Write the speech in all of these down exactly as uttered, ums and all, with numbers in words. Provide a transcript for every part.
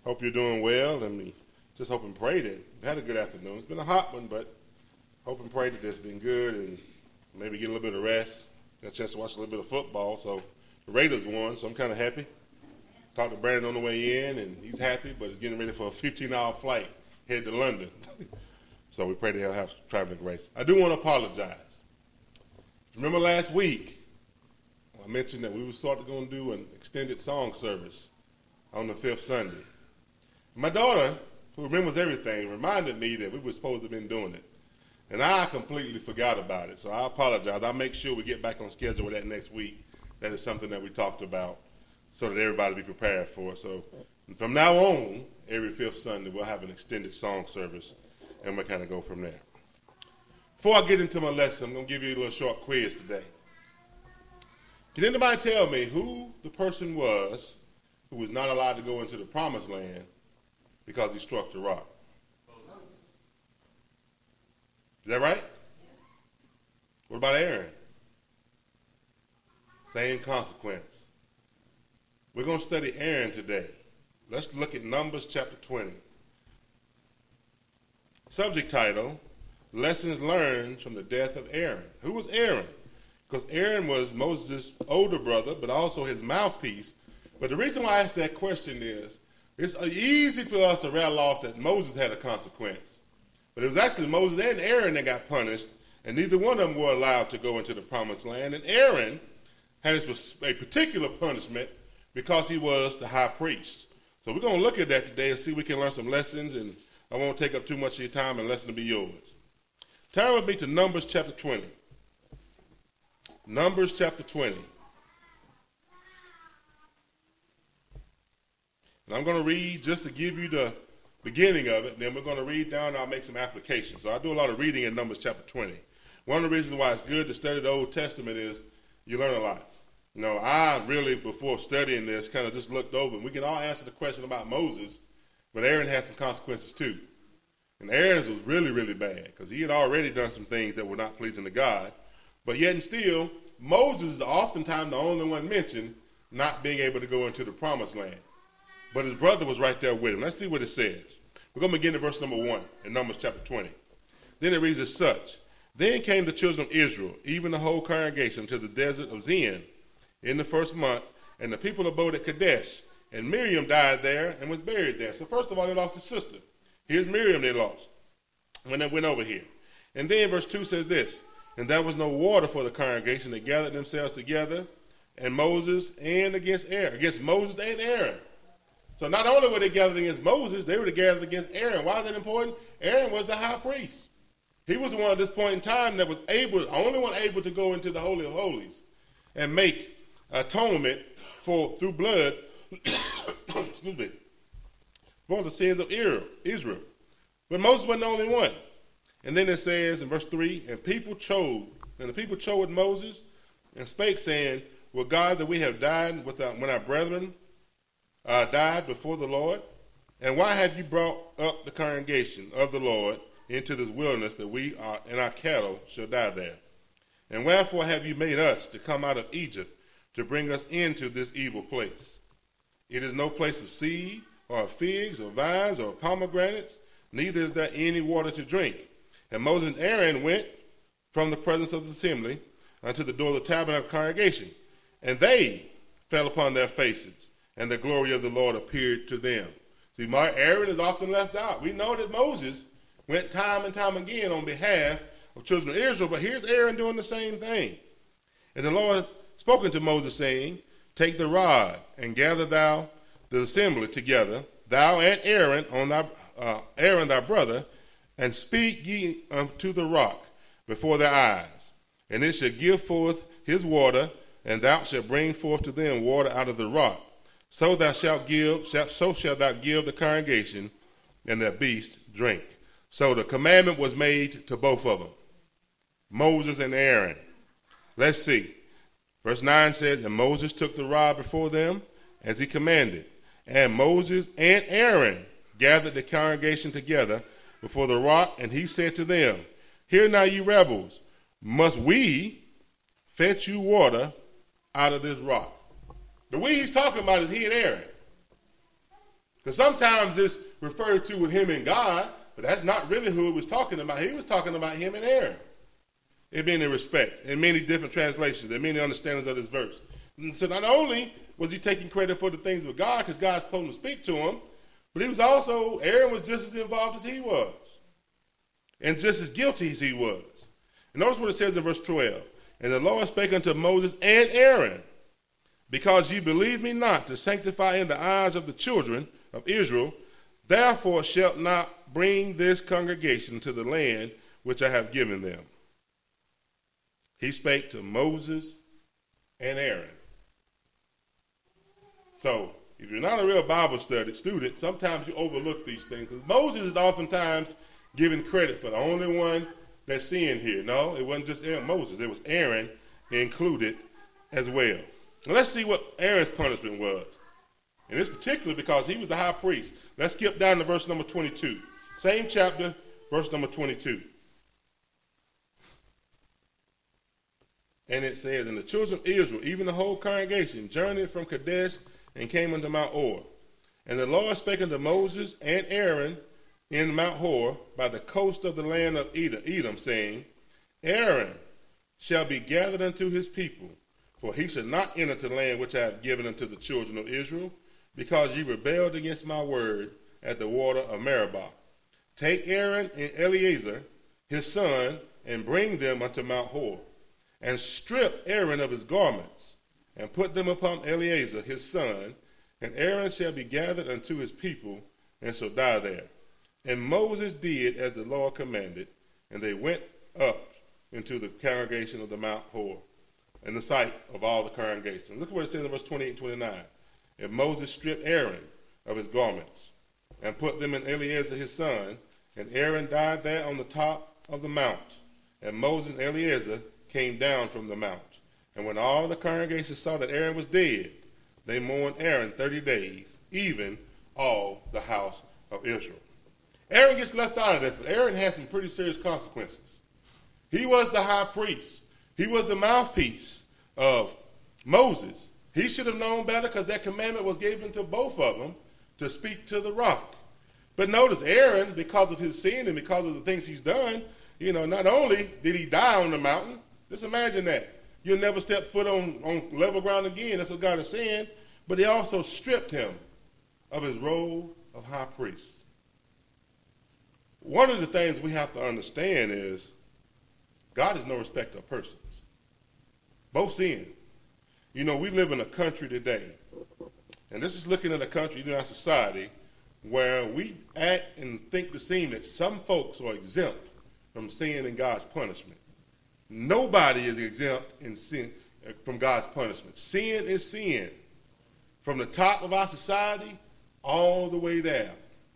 Hope you're doing well, and we just hope and pray that you had a good afternoon. It's been a hot one, but hope and pray that it's been good, and maybe get a little bit of rest. Got a chance to watch a little bit of football, so the Raiders won, so I'm kind of happy. Talked to Brandon on the way in, and he's happy, but he's getting ready for a fifteen-hour flight headed to London. So we pray that he'll have traveling grace. I do want to apologize. Remember last week, I mentioned that we were sort of going to do an extended song service on the fifth Sunday. My daughter, who remembers everything, reminded me that we were supposed to have been doing it. And I completely forgot about it, so I apologize. I'll make sure we get back on schedule with that next week. That is something that we talked about so that everybody be prepared for it. So from now on, every fifth Sunday, we'll have an extended song service, and we'll kind of go from there. Before I get into my lesson, I'm going to give you a little short quiz today. Can anybody tell me who the person was who was not allowed to go into the promised land because he struck the rock? Is that right? What about Aaron? Same consequence. We're going to study Aaron today. Let's look at Numbers chapter twenty. Subject title, Lessons Learned from the Death of Aaron. Who was Aaron? Because Aaron was Moses' older brother, but also his mouthpiece. But the reason why I asked that question is, it's easy for us to rattle off that Moses had a consequence. But it was actually Moses and Aaron that got punished, and neither one of them were allowed to go into the promised land. And Aaron had a particular punishment because he was the high priest. So we're going to look at that today and see if we can learn some lessons, and I won't take up too much of your time, and the lesson will be yours. Turn with me to Numbers chapter twenty. Numbers chapter twenty. And I'm going to read just to give you the beginning of it, and then we're going to read down and I'll make some applications. So I do a lot of reading in Numbers chapter twenty. One of the reasons why it's good to study the Old Testament is you learn a lot. You know, I really, before studying this, kind of just looked over, and we can all answer the question about Moses, but Aaron had some consequences too. And Aaron's was really, really bad because he had already done some things that were not pleasing to God. But yet and still, Moses is oftentimes the only one mentioned not being able to go into the promised land. But his brother was right there with him. Let's see what it says. We're going to begin at verse number one in Numbers chapter twenty. Then it reads as such. Then came the children of Israel, even the whole congregation, to the desert of Zin in the first month, and the people abode at Kadesh. And Miriam died there and was buried there. So first of all, they lost his sister. Here's Miriam they lost when they went over here. And then verse two says this. And there was no water for the congregation. They gathered themselves together, and Moses and against Aaron, against Moses and Aaron. So not only were they gathered against Moses, they were gathered against Aaron. Why is that important? Aaron was the high priest. He was the one at this point in time that was able, only one able to go into the Holy of Holies and make atonement for through blood, excuse me, for the sins of Israel. But Moses wasn't the only one. And then it says in verse three, and people chose, and the people chose Moses and spake, saying, will God that we have died with our, when our brethren uh, died before the Lord? And why have you brought up the congregation of the Lord into this wilderness that we are, and our cattle shall die there? And wherefore have you made us to come out of Egypt to bring us into this evil place? It is no place of seed, or of figs, or vines, or of pomegranates, neither is there any water to drink. And Moses and Aaron went from the presence of the assembly unto the door of the tabernacle congregation, and they fell upon their faces, and the glory of the Lord appeared to them. See, Aaron is often left out. We know that Moses went time and time again on behalf of children of Israel, but here's Aaron doing the same thing. And the Lord spoke unto Moses, saying, take the rod, and gather thou the assembly together, thou and Aaron, on thy, uh, Aaron thy brother, and speak ye unto the rock before their eyes. And it shall give forth his water, and thou shalt bring forth to them water out of the rock. So thou shalt give, so shalt thou give the congregation and their beasts drink. So the commandment was made to both of them, Moses and Aaron. Let's see. Verse nine says, and Moses took the rod before them as he commanded. And Moses and Aaron gathered the congregation together before the rock, and he said to them, hear now, ye rebels, must we fetch you water out of this rock? The we he's talking about is he and Aaron. Because sometimes it's referred to with him and God, but that's not really who it was talking about. He was talking about him and Aaron. In many respects, in many different translations, in many understandings of this verse. And so not only was he taking credit for the things of God, because God's supposed to speak to him, but he was also, Aaron was just as involved as he was. And just as guilty as he was. And notice what it says in verse twelve. And the Lord spake unto Moses and Aaron, because ye believe me not to sanctify in the eyes of the children of Israel, therefore shalt not bring this congregation to the land which I have given them. He spake to Moses and Aaron. So, if you're not a real Bible study student, sometimes you overlook these things. Because Moses is oftentimes given credit for the only one that's seeing here. No, it wasn't just Aaron, Moses. It was Aaron included as well. Now let's see what Aaron's punishment was. And it's particularly because he was the high priest. Let's skip down to verse number twenty-two. Same chapter, verse number twenty-two. And it says, and the children of Israel, even the whole congregation, journeyed from Kadesh and came unto Mount Hor. And the Lord spake unto Moses and Aaron in Mount Hor by the coast of the land of Edom, Edom, saying, Aaron shall be gathered unto his people, for he shall not enter the land which I have given unto the children of Israel, because ye rebelled against my word at the water of Meribah. Take Aaron and Eleazar his son, and bring them unto Mount Hor. And strip Aaron of his garments, and put them upon Eleazar his son, and Aaron shall be gathered unto his people, and shall die there. And Moses did as the Lord commanded, and they went up into the congregation of the Mount Hor, in the sight of all the congregation. Look at what it says in verse twenty-eight and twenty-nine. And Moses stripped Aaron of his garments, and put them in Eleazar his son, and Aaron died there on the top of the mount. And Moses and Eleazar came down from the mount. And when all the congregation saw that Aaron was dead, they mourned Aaron thirty days, even all the house of Israel. Aaron gets left out of this, but Aaron had some pretty serious consequences. He was the high priest. He was the mouthpiece of Moses. He should have known better because that commandment was given to both of them to speak to the rock. But notice Aaron, because of his sin and because of the things he's done, you know, not only did he die on the mountain, just imagine that. You'll never step foot on, on level ground again. That's what God is saying. But he also stripped him of his role of high priest. One of the things we have to understand is God is no respecter of persons. Both sin. You know, we live in a country today, and this is looking at a country in our society where we act and think the seem that some folks are exempt from sin and God's punishment. Nobody is exempt in sin, from God's punishment. Sin is sin. From the top of our society all the way down.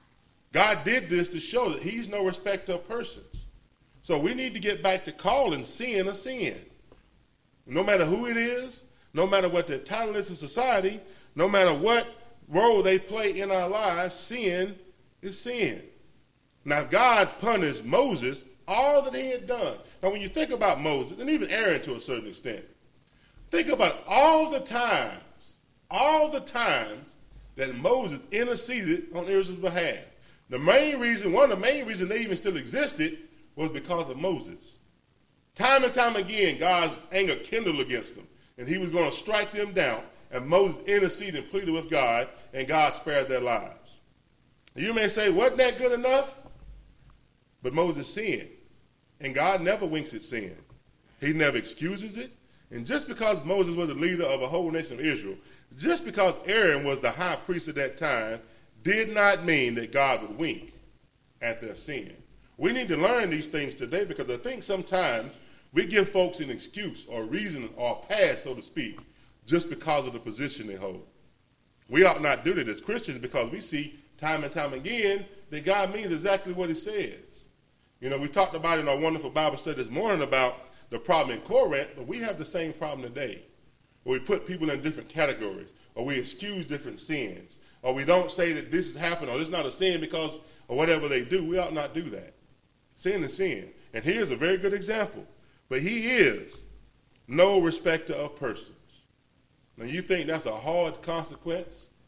God did this to show that he's no respecter of persons. So we need to get back to calling sin a sin. No matter who it is, no matter what their title is in society, no matter what role they play in our lives, sin is sin. Now, God punished Moses all that he had done. Now, when you think about Moses, and even Aaron to a certain extent, think about all the times, all the times that Moses interceded on Israel's behalf. The main reason, one of the main reasons they even still existed was because of Moses. Time and time again, God's anger kindled against them, and he was going to strike them down, and Moses interceded and pleaded with God, and God spared their lives. You may say, wasn't that good enough? But Moses sinned, and God never winks at sin. He never excuses it. And just because Moses was the leader of a whole nation of Israel, just because Aaron was the high priest at that time, did not mean that God would wink at their sin. We need to learn these things today because I think sometimes we give folks an excuse or reason or pass, so to speak, just because of the position they hold. We ought not do that as Christians because we see time and time again that God means exactly what he says. You know, we talked about in our wonderful Bible study this morning about the problem in Corinth, but we have the same problem today, where we put people in different categories, or we excuse different sins, or we don't say that this has happened, or this is not a sin because of whatever they do. We ought not do that. Sin is sin. And here's a very good example. But he is no respecter of persons. Now, you think that's a hard consequence?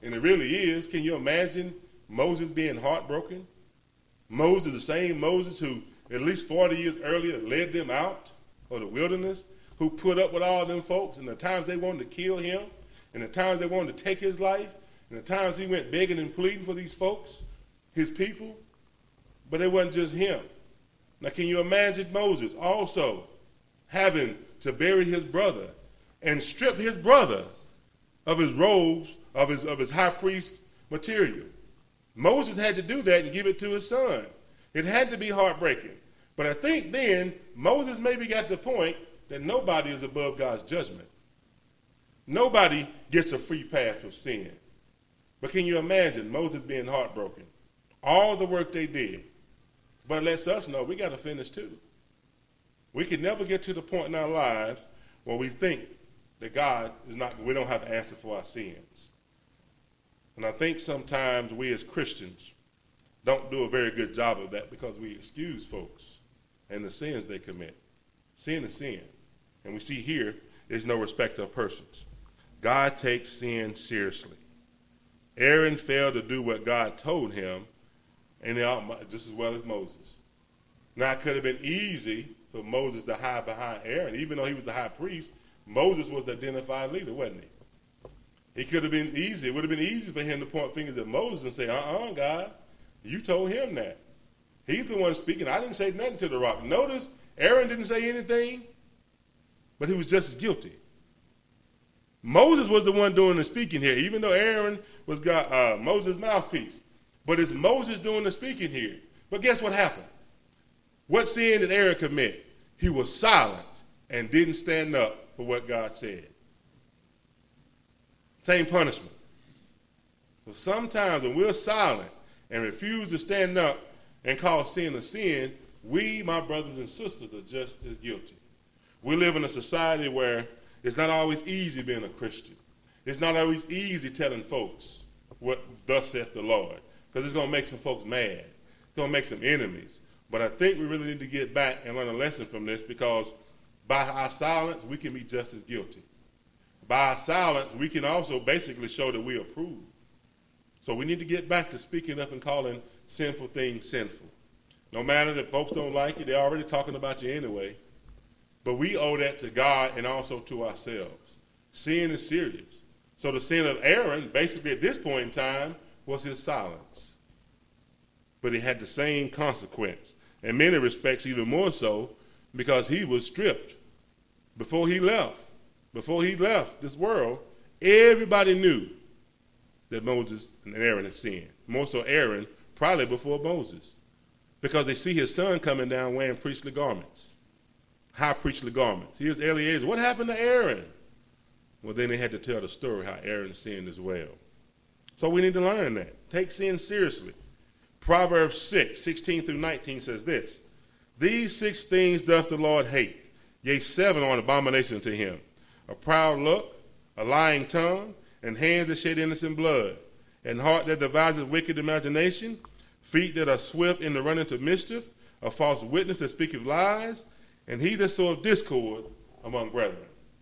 And it really is. Can you imagine Moses being heartbroken? Moses, the same Moses who at least forty years earlier led them out of the wilderness, who put up with all them folks, and the times they wanted to kill him, and the times they wanted to take his life, and the times he went begging and pleading for these folks, his people. But it wasn't just him. Now, can you imagine Moses also having to bury his brother and strip his brother of his robes, of his, of his high priest material? Moses had to do that and give it to his son. It had to be heartbreaking. But I think then Moses maybe got the point that nobody is above God's judgment. Nobody gets a free pass from sin. But can you imagine Moses being heartbroken? All the work they did. But it lets us know we got to finish too. We can never get to the point in our lives where we think that God is not, we don't have to answer for our sins. And I think sometimes we as Christians don't do a very good job of that because we excuse folks and the sins they commit. Sin is sin. And we see here, there's no respect of persons. God takes sin seriously. Aaron failed to do what God told him, and they, just as well as Moses. Now, it could have been easy for Moses to hide behind Aaron. Even though he was the high priest, Moses was the identified leader, wasn't he? It could have been easy. It would have been easy for him to point fingers at Moses and say, uh-uh, God, you told him that. He's the one speaking. I didn't say nothing to the rock. Notice Aaron didn't say anything, but he was just as guilty. Moses was the one doing the speaking here, even though Aaron was God, uh, Moses' mouthpiece. But it's Moses doing the speaking here. But guess what happened? What sin did Aaron commit? He was silent and didn't stand up for what God said. Same punishment. So sometimes when we're silent and refuse to stand up and call sin a sin, we, my brothers and sisters, are just as guilty. We live in a society where it's not always easy being a Christian. It's not always easy telling folks what thus saith the Lord, because it's going to make some folks mad. It's going to make some enemies. But I think we really need to get back and learn a lesson from this, because by our silence, we can be just as guilty. By our silence, we can also basically show that we approve. So we need to get back to speaking up and calling sinful things sinful. No matter that folks don't like it, they're already talking about you anyway. But we owe that to God and also to ourselves. Sin is serious. So the sin of Aaron, basically at this point in time, was his silence. But it had the same consequence. In many respects, even more so, because he was stripped before he left. Before he left this world, everybody knew that Moses and Aaron had sinned. More so Aaron, probably before Moses. Because they see his son coming down wearing priestly garments. High priestly garments. Here's Eleazar. What happened to Aaron? Well, then they had to tell the story how Aaron sinned as well. So we need to learn that. Take sin seriously. Proverbs six, sixteen through nineteen says this. These six things doth the Lord hate. Yea, seven are an abomination to him. A proud look, a lying tongue, and hands that shed innocent blood, and heart that devises wicked imagination, feet that are swift in the running to mischief, a false witness that speaketh lies, and he that soweth discord among brethren.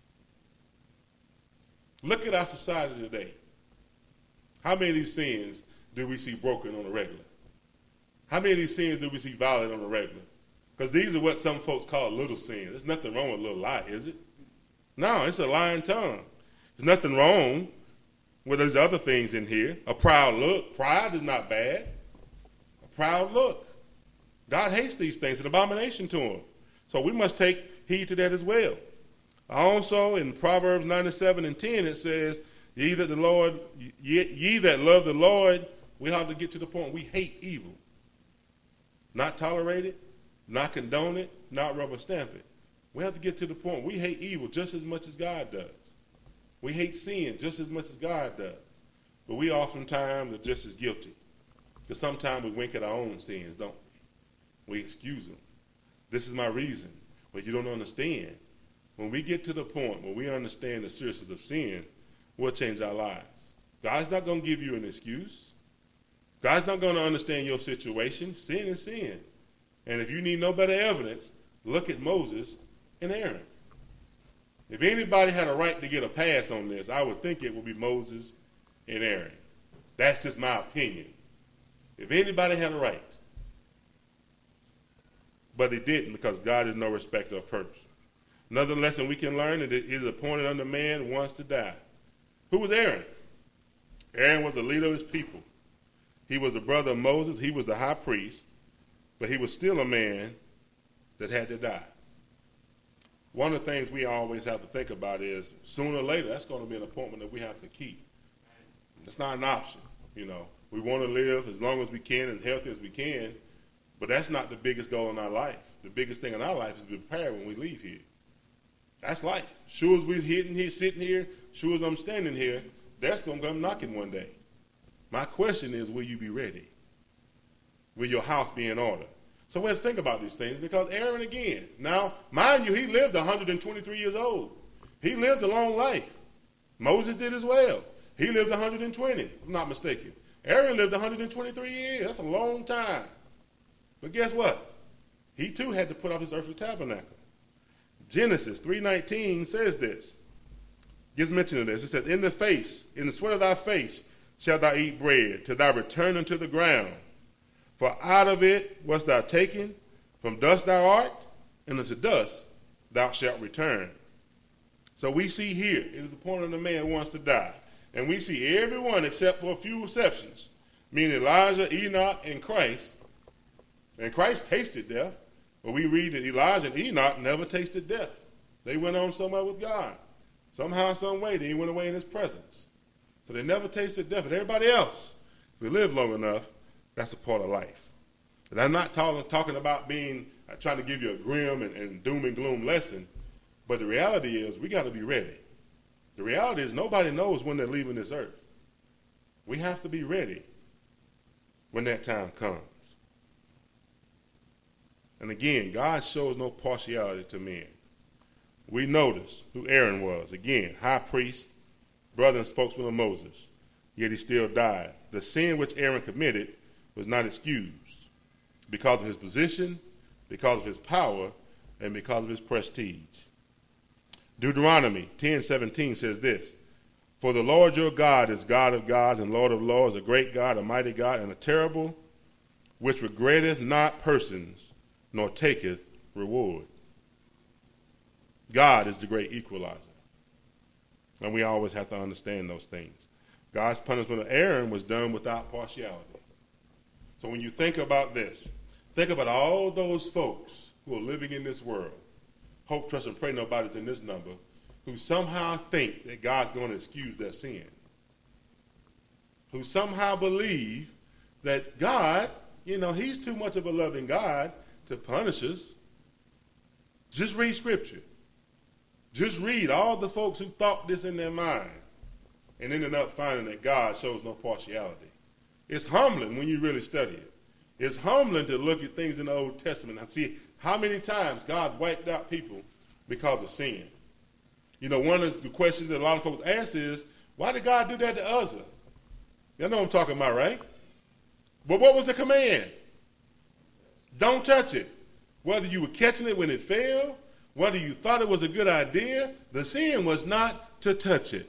Look at our society today. How many of these sins do we see broken on a regular? How many of these sins do we see violated on a regular? Because these are what some folks call little sins. There's nothing wrong with a little lie, is it? No, it's a lying tongue. There's nothing wrong with those other things in here. A proud look. Pride is not bad. A proud look. God hates these things. It's an abomination to him. So we must take heed to that as well. Also, in Proverbs ninety-seven and ten, it says, ye that the Lord, ye, ye that love the Lord, we have to get to the point we hate evil. Not tolerate it, not condone it, not rubber stamp it. We have to get to the point we hate evil just as much as God does. We hate sin just as much as God does. But we oftentimes are just as guilty. Because sometimes we wink at our own sins, don't we? We excuse them. This is my reason. But you don't understand. When we get to the point where we understand the seriousness of sin, we'll change our lives. God's not going to give you an excuse. God's not going to understand your situation. Sin is sin. And if you need no better evidence, look at Moses and Aaron. If anybody had a right to get a pass on this, I would think it would be Moses and Aaron. That's just my opinion. If anybody had a right. But they didn't, because God is no respecter of person. Another lesson we can learn is that he is appointed unto man once to die. Who was Aaron? Aaron was the leader of his people. He was the brother of Moses. He was the high priest. But he was still a man that had to die. One of the things we always have to think about is sooner or later, that's going to be an appointment that we have to keep. It's not an option. You know, we want to live as long as we can, as healthy as we can, but that's not the biggest goal in our life. The biggest thing in our life is to be prepared when we leave here. That's life. Sure as we're hitting here, sitting here, sure as I'm standing here, that's going to come knocking one day. My question is, will you be ready? Will your house be in order? So we have to think about these things, because Aaron, again, now, mind you, he lived one hundred twenty-three years old. He lived a long life. Moses did as well. He lived one hundred twenty, if I'm not mistaken. Aaron lived one hundred twenty-three years. That's a long time. But guess what? He too had to put off his earthly tabernacle. Genesis three nineteen says this. Gives mention of this. It says, in the face, in the sweat of thy face, shalt thou eat bread, till thou return unto the ground. For out of it wast thou taken, from dust thou art, and unto dust thou shalt return. So we see here, it is appointed unto man who wants to die. And we see everyone except for a few exceptions, meaning Elijah, Enoch, and Christ. And Christ tasted death, but we read that Elijah and Enoch never tasted death. They went on somewhere with God. Somehow, some way, they went away in his presence. So they never tasted death. But everybody else, if we live long enough, that's a part of life. And I'm not talking, talking about being, uh, trying to give you a grim and, and doom and gloom lesson, but the reality is we got to be ready. The reality is nobody knows when they're leaving this earth. We have to be ready when that time comes. And again, God shows no partiality to men. We notice who Aaron was. Again, high priest, brother and spokesman of Moses. Yet he still died. The sin which Aaron committed was not excused because of his position, because of his power, and because of his prestige. Deuteronomy ten seventeen says this, for the Lord your God is God of gods and Lord of lords, a great God, a mighty God, and a terrible, which regretteth not persons, nor taketh reward. God is the great equalizer. And we always have to understand those things. God's punishment of Aaron was done without partiality. So when you think about this, think about all those folks who are living in this world, hope, trust, and pray nobody's in this number, who somehow think that God's going to excuse their sin, who somehow believe that God, you know, he's too much of a loving God to punish us. Just read Scripture. Just read all the folks who thought this in their mind and ended up finding that God shows no partiality. It's humbling when you really study it. It's humbling to look at things in the Old Testament and see how many times God wiped out people because of sin. You know, one of the questions that a lot of folks ask is, why did God do that to Uzzah? You know what I'm talking about, right? But what was the command? Don't touch it. Whether you were catching it when it fell, whether you thought it was a good idea, the sin was not to touch it.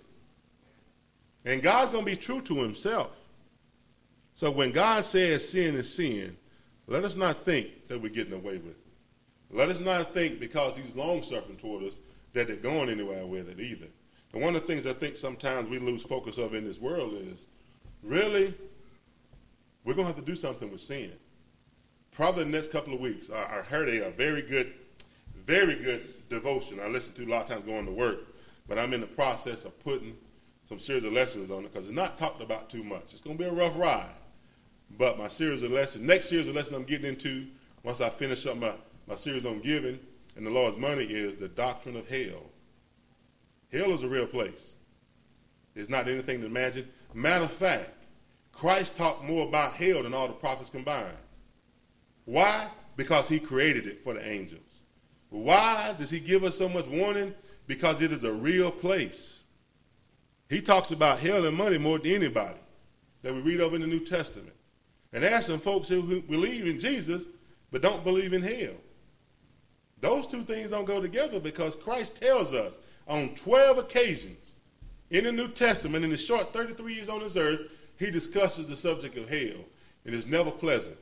And God's going to be true to himself. So when God says sin is sin, let us not think that we're getting away with it. Let us not think because he's long-suffering toward us that they're going anywhere with it either. And one of the things I think sometimes we lose focus of in this world is, really, we're going to have to do something with sin. Probably in the next couple of weeks. I, I heard a, a very good, very good devotion I listen to a lot of times going to work, but I'm in the process of putting some series of lessons on it because it's not talked about too much. It's going to be a rough ride. But my series of lessons, next series of lessons I'm getting into, once I finish up my, my series on giving and the Lord's money, is the doctrine of hell. Hell is a real place. It's not anything to imagine. Matter of fact, Christ talked more about hell than all the prophets combined. Why? Because he created it for the angels. Why does he give us so much warning? Because it is a real place. He talks about hell and money more than anybody that we read over in the New Testament. And there are some folks who believe in Jesus but don't believe in hell. Those two things don't go together because Christ tells us on twelve occasions in the New Testament, in the short thirty-three years on this earth, he discusses the subject of hell. It is never pleasant.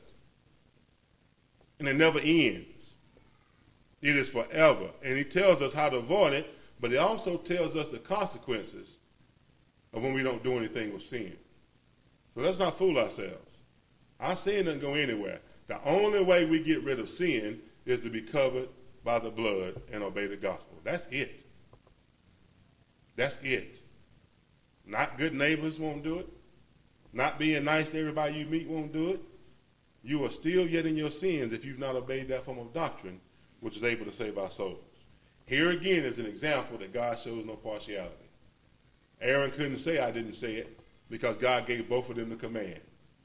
And it never ends. It is forever. And he tells us how to avoid it, but he also tells us the consequences of when we don't do anything with sin. So let's not fool ourselves. Our sin doesn't go anywhere. The only way we get rid of sin is to be covered by the blood and obey the gospel. That's it. That's it. Not good neighbors won't do it. Not being nice to everybody you meet won't do it. You are still yet in your sins if you've not obeyed that form of doctrine, which is able to save our souls. Here again is an example that God shows no partiality. Aaron couldn't say, I didn't say it, because God gave both of them the command.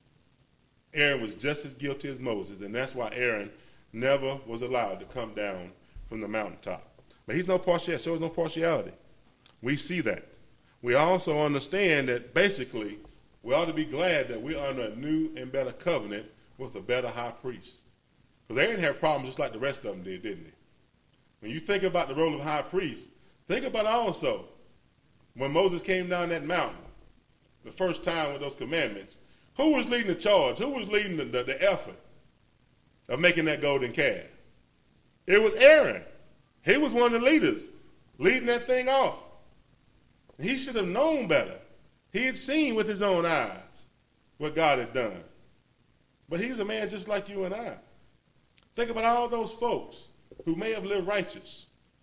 Aaron was just as guilty as Moses, and that's why Aaron never was allowed to come down from the mountaintop. But he's no partiality, shows no partiality. We see that. We also understand that basically we ought to be glad that we're under a new and better covenant with a better high priest. Because Aaron had problems just like the rest of them did, didn't he? When you think about the role of high priest, think about also when Moses came down that mountain the first time with those commandments, who was leading the charge? Who was leading the, the, the effort of making that golden calf? It was Aaron. He was one of the leaders leading that thing off. He should have known better. He had seen with his own eyes what God had done. But he's a man just like you and I. Think about all those folks who may have lived righteous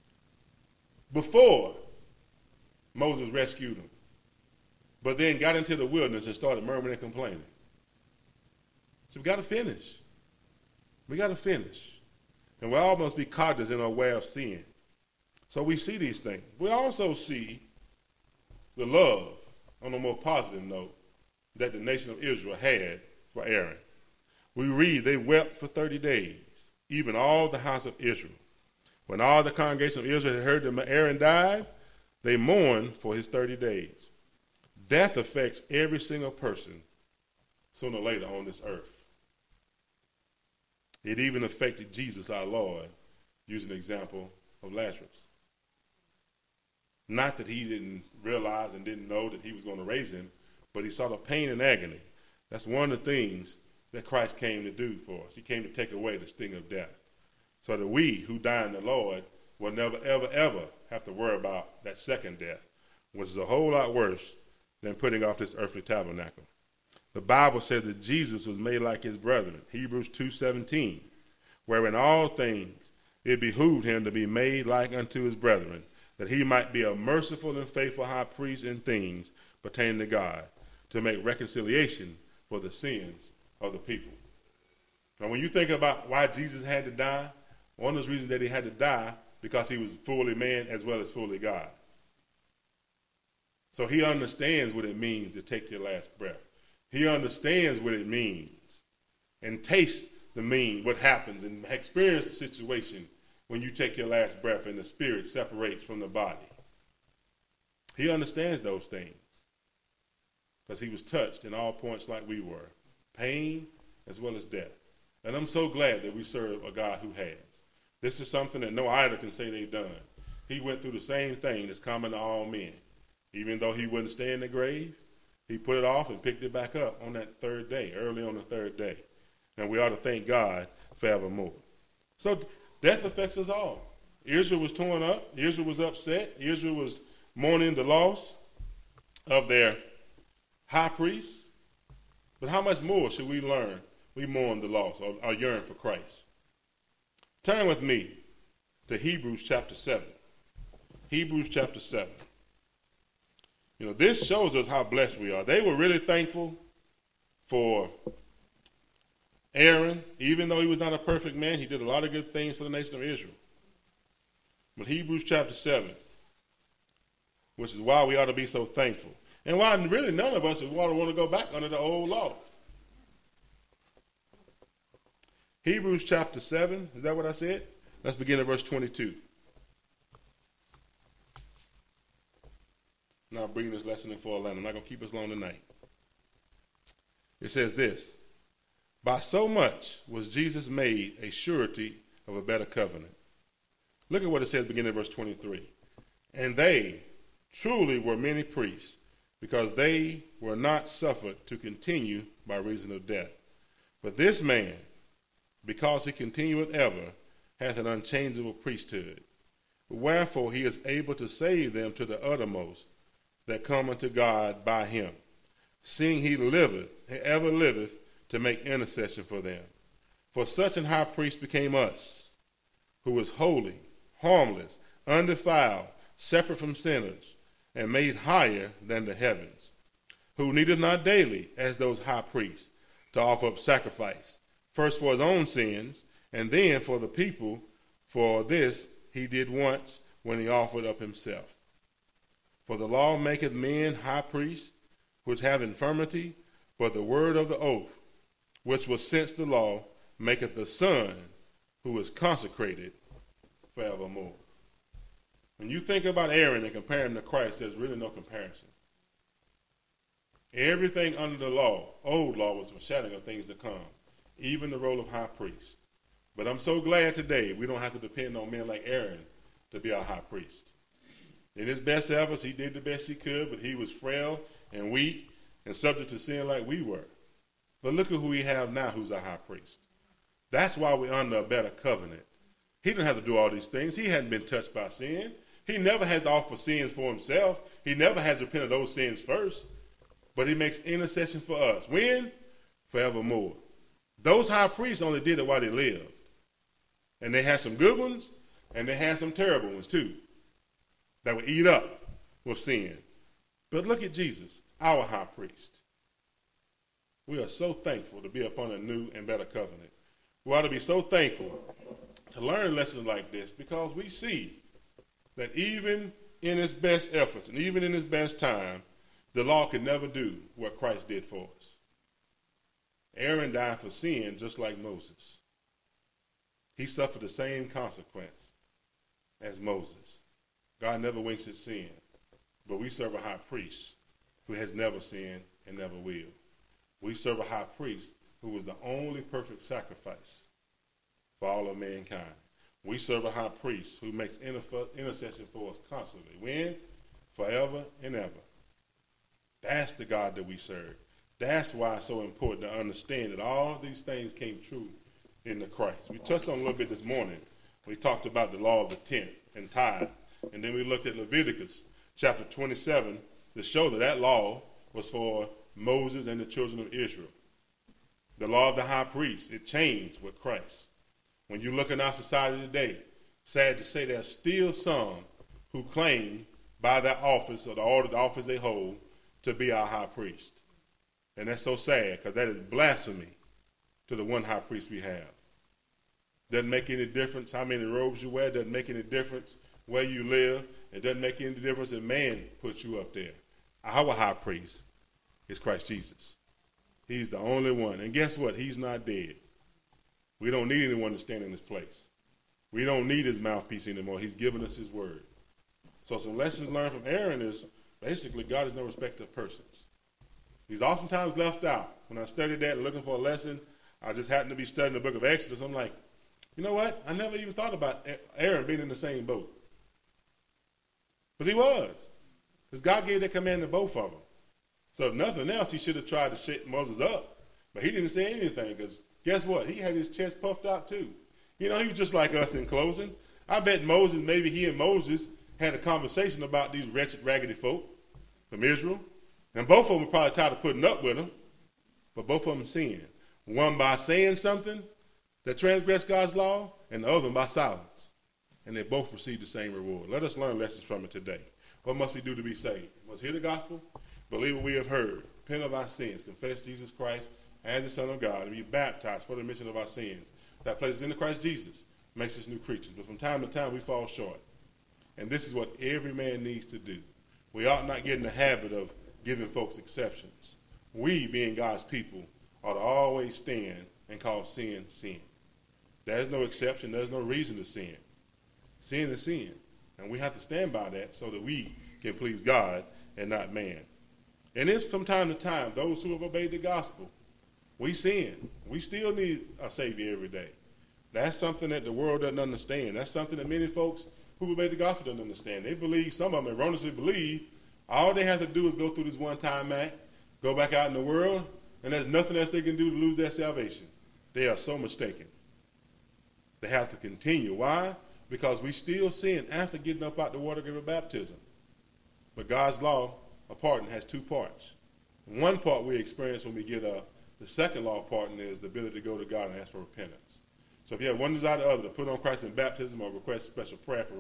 before Moses rescued them, but then got into the wilderness and started murmuring and complaining. So we got to finish. We got to finish. And we all must be cognizant and aware of sin. So we see these things. We also see the love, on a more positive note, that the nation of Israel had for Aaron. We read they wept for thirty days, even all the house of Israel. When all the congregation of Israel had heard that Aaron died, they mourned for his thirty days. Death affects every single person sooner or later on this earth. It even affected Jesus, our Lord, using the example of Lazarus. Not that he didn't realize and didn't know that he was going to raise him, but he saw the pain and agony. That's one of the things that Christ came to do for us. He came to take away the sting of death, so that we who die in the Lord will never, ever, ever have to worry about that second death, which is a whole lot worse than putting off this earthly tabernacle. The Bible says that Jesus was made like his brethren, Hebrews two seventeen, where in all things it behooved him to be made like unto his brethren, that he might be a merciful and faithful high priest in things pertaining to God, to make reconciliation for the sins of the people. Now, when you think about why Jesus had to die, one of the reasons that he had to die, because he was fully man as well as fully God. So he understands what it means to take your last breath. He understands what it means and tastes the mean, what happens, and experience the situation when you take your last breath and the spirit separates from the body. He understands those things because he was touched in all points like we were, pain as well as death. And I'm so glad that we serve a God who has. This is something that no idol can say they've done. He went through the same thing that's common to all men. Even though he wouldn't stay in the grave, he put it off and picked it back up on that third day, early on the third day. And we ought to thank God forevermore. So death affects us all. Israel was torn up. Israel was upset. Israel was mourning the loss of their high priest. But how much more should we learn? We mourn the loss or, or yearn for Christ. Turn with me to Hebrews chapter seven. Hebrews chapter seven. You know, this shows us how blessed we are. They were really thankful for Aaron. Even though he was not a perfect man, he did a lot of good things for the nation of Israel. But Hebrews chapter seven, which is why we ought to be so thankful. And why really none of us ought to want to go back under the old law. Hebrews chapter seven, is that what I said? Let's begin at verse twenty-two. Now bringing this lesson in for Atlanta. I'm not going to keep us long tonight. It says this: by so much was Jesus made a surety of a better covenant. Look at what it says beginning at verse twenty-three. And they truly were many priests because they were not suffered to continue by reason of death. But this man, because he continueth ever, hath an unchangeable priesthood. Wherefore he is able to save them to the uttermost that come unto God by him, seeing he liveth, he ever liveth, to make intercession for them. For such an high priest became us, who is holy, harmless, undefiled, separate from sinners, and made higher than the heavens, who needed not daily, as those high priests, to offer up sacrifice, first for his own sins, and then for the people. For this he did once, when he offered up himself. For the law maketh men high priests, which have infirmity, but the word of the oath, which was since the law, maketh the Son, who is consecrated forevermore. When you think about Aaron and compare him to Christ, there's really no comparison. Everything under the law, old law, was foreshadowing of things to come, even the role of high priest. But I'm so glad today we don't have to depend on men like Aaron to be our high priest. In his best efforts, he did the best he could, but he was frail and weak and subject to sin like we were. But look at who we have now who's our high priest. That's why we're under a better covenant. He didn't have to do all these things. He hadn't been touched by sin. He never has to offer sins for himself. He never has to repent of those sins first. But he makes intercession for us. When? Forevermore. Those high priests only did it while they lived. And they had some good ones, and they had some terrible ones too, that would eat up with sin. But look at Jesus, our high priest. We are so thankful to be upon a new and better covenant. We ought to be so thankful to learn lessons like this, because we see that even in his best efforts and even in his best time, the law could never do what Christ did for us. Aaron died for sin just like Moses. He suffered the same consequence as Moses. God never winks at sin, but we serve a high priest who has never sinned and never will. We serve a high priest who was the only perfect sacrifice for all of mankind. We serve a high priest who makes intercession for us constantly. When? Forever and ever. That's the God that we serve. That's why it's so important to understand that all these things came true in the Christ. We touched on a little bit this morning. We talked about the law of the tenth and tithe. And then we looked at Leviticus chapter twenty-seven to show that that law was for Moses and the children of Israel. The law of the high priest, it changed with Christ. When you look in our society today, sad to say there's still some who claim by their office or the order, the office they hold, to be our high priest. And that's so sad, because that is blasphemy to the one high priest we have. Doesn't make any difference how many robes you wear. Doesn't make any difference where you live. It doesn't make any difference if man puts you up there. Our high priest is Christ Jesus. He's the only one. And guess what? He's not dead. We don't need anyone to stand in his place. We don't need his mouthpiece anymore. He's given us his word. So some lessons learned from Aaron is basically God is no respecter of persons. He's oftentimes left out. When I studied that looking for a lesson, I just happened to be studying the book of Exodus. I'm like, you know what? I never even thought about Aaron being in the same boat. But he was. Because God gave that command to both of them. So if nothing else, he should have tried to shake Moses up. But he didn't say anything, because guess what? He had his chest puffed out too. You know, he was just like us in closing. I bet Moses, maybe he and Moses had a conversation about these wretched, raggedy folk from Israel. And both of them were probably tired of putting up with them. But both of them sinned. One by saying something that transgressed God's law, and the other one by silence. And they both received the same reward. Let us learn lessons from it today. What must we do to be saved? We must hear the gospel, believe what we have heard, repent of our sins, confess Jesus Christ as the Son of God, and be baptized for the remission of our sins. That places in the Christ Jesus makes us new creatures. But from time to time, we fall short. And this is what every man needs to do. We ought not get in the habit of giving folks exceptions. We, being God's people, ought to always stand and call sin, sin. There's no exception. There's no reason to sin. Sin is sin. And we have to stand by that so that we can please God and not man. And if from time to time, those who have obeyed the gospel, we sin. We still need a Savior every day. That's something that the world doesn't understand. That's something that many folks who obey the gospel don't understand. They believe, some of them erroneously believe, All they have to do is go through this one-time act, go back out in the world, and there's nothing else they can do to lose their salvation. They are so mistaken. They have to continue. Why? Because we still sin after getting up out the water of baptism. But God's law of pardon has two parts. One part we experience when we get uh, the second law of pardon is the ability to go to God and ask for repentance. So if you have one desire or the other to put on Christ in baptism or request special prayer for